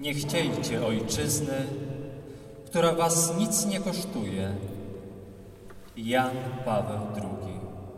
Nie chciejcie ojczyzny, która was nic nie kosztuje. Jan Paweł II.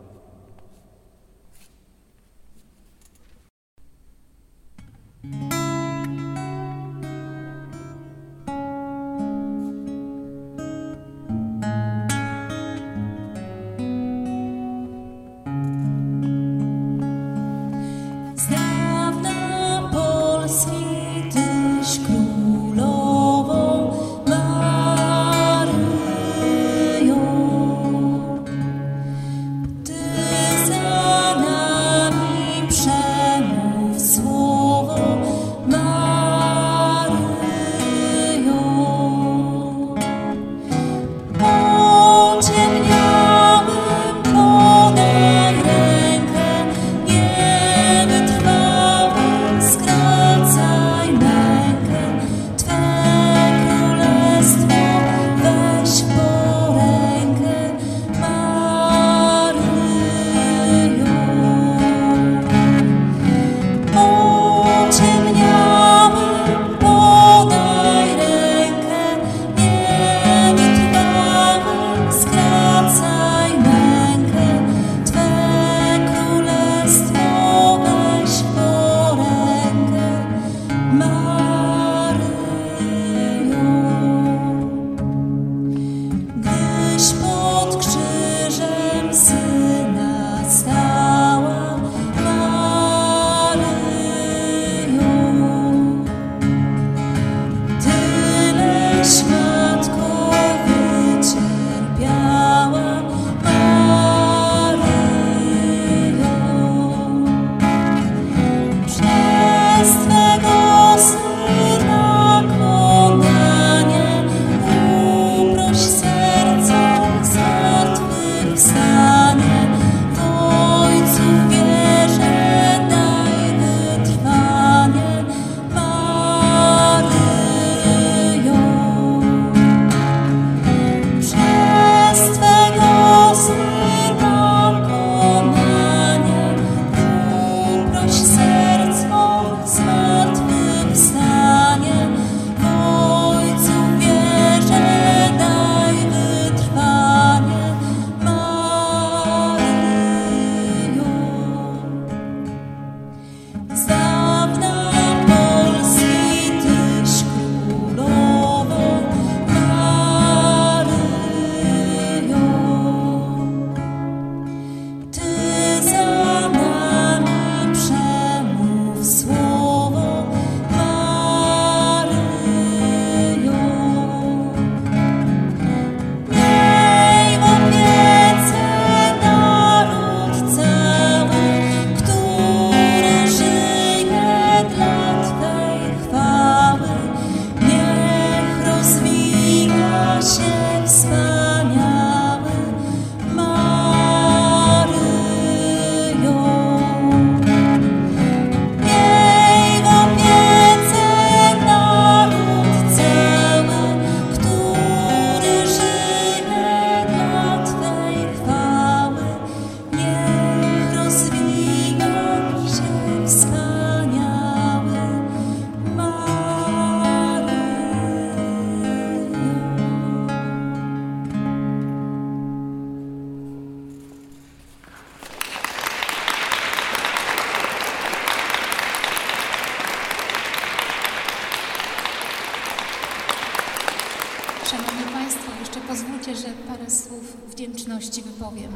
Szanowni Państwo, jeszcze pozwólcie, że parę słów wdzięczności wypowiem.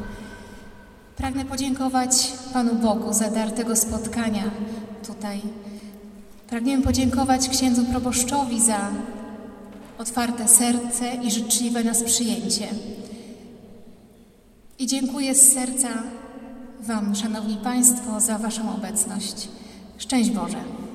Pragnę podziękować Panu Bogu za dar tego spotkania tutaj. Pragniemy podziękować księdzu proboszczowi za otwarte serce i życzliwe nas przyjęcie. I dziękuję z serca Wam, Szanowni Państwo, za Waszą obecność. Szczęść Boże!